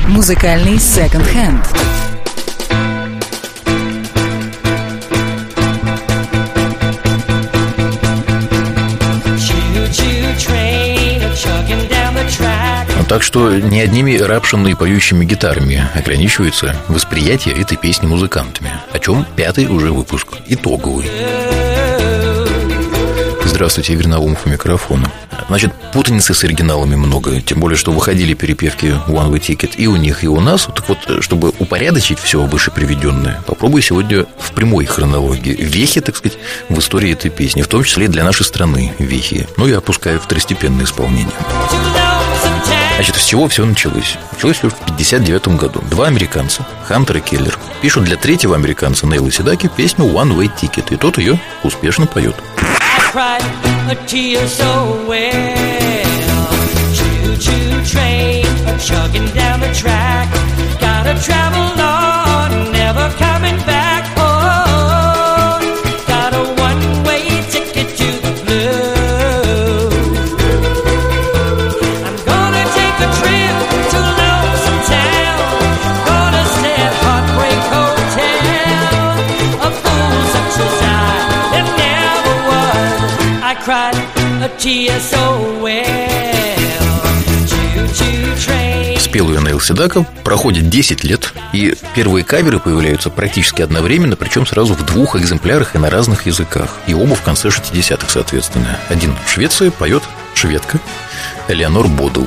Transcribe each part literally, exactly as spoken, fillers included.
Музыкальный секонд-хенд. Так что не одними Eruption и поющими гитарами ограничивается восприятие этой песни музыкантами, о чем пятый уже выпуск, итоговый. Здравствуйте, Игорь Наумов у микрофона. Значит, путаницы с оригиналами много. Тем более, что выходили перепевки One Way Ticket и у них, и у нас. Так вот, чтобы упорядочить все выше приведенное, попробую сегодня в прямой хронологии вехи, так сказать, в истории этой песни, в том числе для нашей страны вехи. Ну, я опускаю второстепенное исполнение. Значит, с чего все началось? Началось все в пятьдесят девятом году. Два американца, Хантер и Келлер, пишут для третьего американца Нейла Седаки песню One Way Ticket, и тот ее успешно поет. Спел ее Нейл Седака, проходит десять лет, и первые каверы появляются практически одновременно, причем сразу в двух экземплярах и на разных языках. И оба в конце шестидесятых, соответственно. Один в Швеции поет шведка Элеонор Бодл.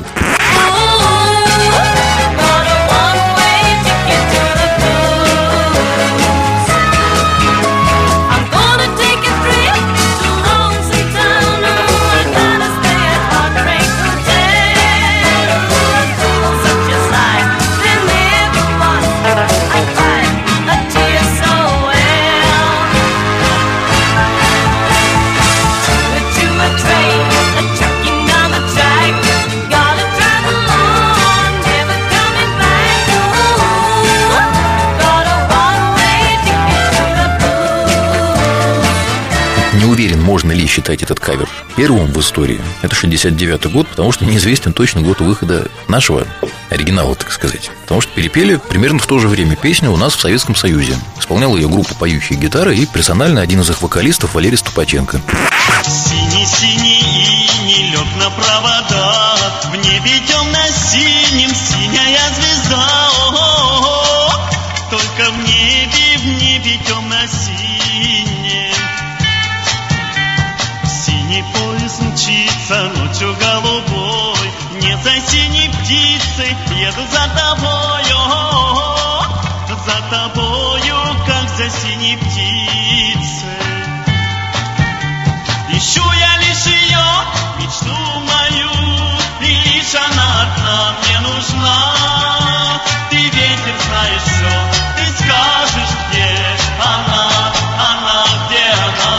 Не уверен, можно ли считать этот кавер первым в истории. Это шестьдесят девятый год, потому что неизвестен точно год выхода нашего оригинала, так сказать. Потому что перепели примерно в то же время песню у нас в Советском Союзе. Исполняла ее группа «Поющие гитары» и персонально один из их вокалистов Валерий Ступаченко. Синий-синий иней, лед на проводах, в небе темно-синим синяя звезда. О-о-о-о. Только в небе, в небе темно-синим. Синий поезд мчится ночью голубой, не за синей птицей еду за тобою, за тобою, как за синей птицей. Ищу я лишь ее, мечту мою, и лишь она одна мне нужна. Ты ветер, знаешь все, ты скажешь, где она, она, где она.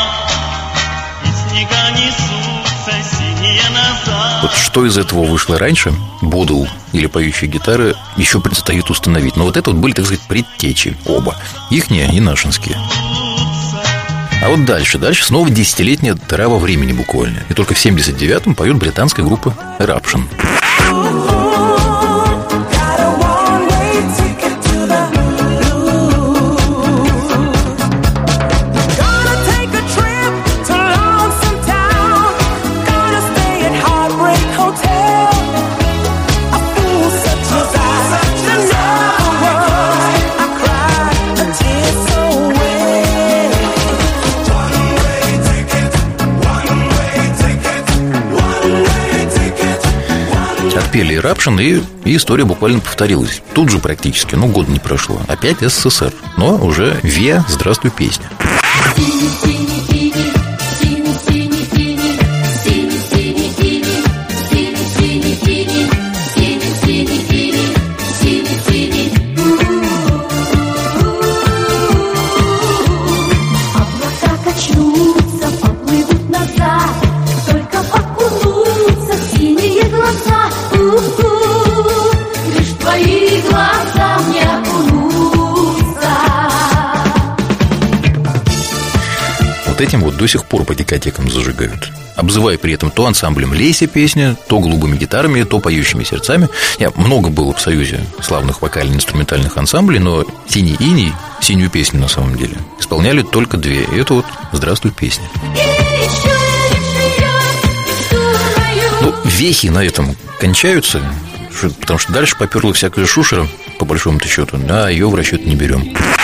Вот что из этого вышло раньше, Бодл или поющие гитары, еще предстоит установить. Но вот это вот были, так сказать, предтечи оба. Ихние и нашинские. А вот дальше, дальше снова десятилетняя дыра во времени буквально. И только в семьдесят девятом поет британская группа Eruption. Пели Eruption, и, и история буквально повторилась. Тут же практически, ну, года не прошло. Опять СССР, но уже ВИА «Здравствуй, песня». Этим вот до сих пор по дискотекам зажигают. обзывая при этом то ансамблем «Леся» песня, то голубыми гитарами, то поющими сердцами. Я, много было в Союзе славных вокально-инструментальных ансамблей, но «Синий иней», синюю песню на самом деле, исполняли только две. И это вот «Здравствуй, песня». Ну, вехи на этом кончаются, потому что дальше поперло всякая шушера, по большому-то счету, а ее в расчет не берем.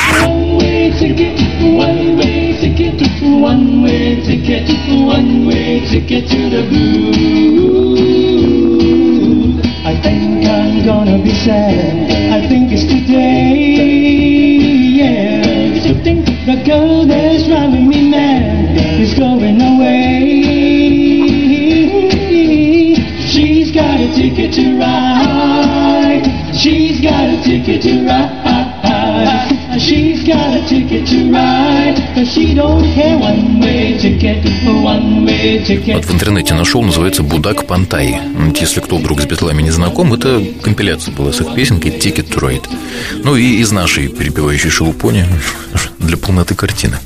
She's got a ticket to ride. She's got a ticket to ride. She's got a ticket to ride. But she don't care one way ticket, one way ticket. Вот в интернете нашел, называется «Будак Пантай». Если кто вдруг с битлами не знаком, это компиляция была с их песенкой «Ticket to Ride». Ну и из нашей перепевающей шелупони для полноты картины.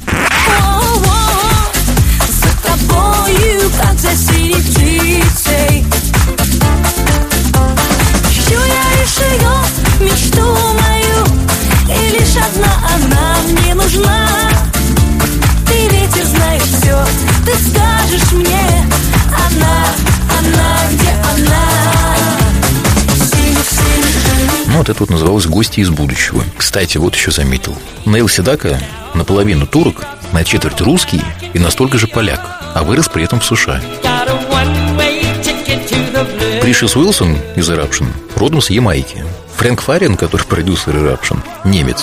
За тобою, как за синей птицей, мечту мою, и лишь одна она мне нужна. Ты ветер, знаешь все, ты скажешь мне, она, она, где она? Синий-синий. Ну, вот это вот называлось «Гости из будущего». Кстати, вот еще заметил. Нейл Седака наполовину турок, на четверть русский и настолько же поляк, а вырос при этом в США. Пришис Уилсон из Eruption родом с Ямайки. Фрэнк Фарриен, который продюсер Eruption, немец.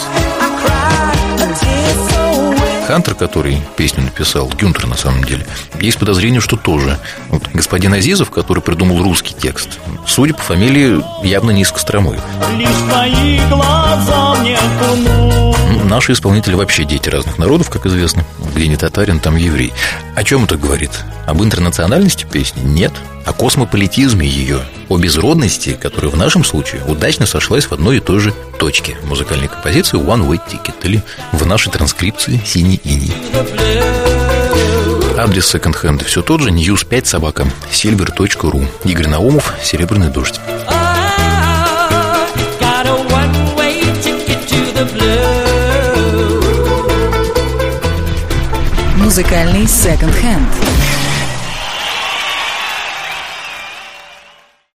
Хантер, который песню написал, Гюнтер на самом деле, есть подозрение, что тоже. Вот господин Азизов, который придумал русский текст, судя по фамилии, явно не из Костромы. Наши исполнители вообще дети разных народов, как известно. Где не татарин, там еврей. О чем это говорит? Об интернациональности песни? Нет. О космополитизме ее. О безродности, которая в нашем случае удачно сошлась в одной и той же точке музыкальной композиции «One Way Ticket», или в нашей транскрипции «Синий иней». Адрес секонд-хенда все тот же: ньюс пять собака сильвер точка ру. Игорь Наумов, «Серебряный дождь». Музыкальный секонд-хенд.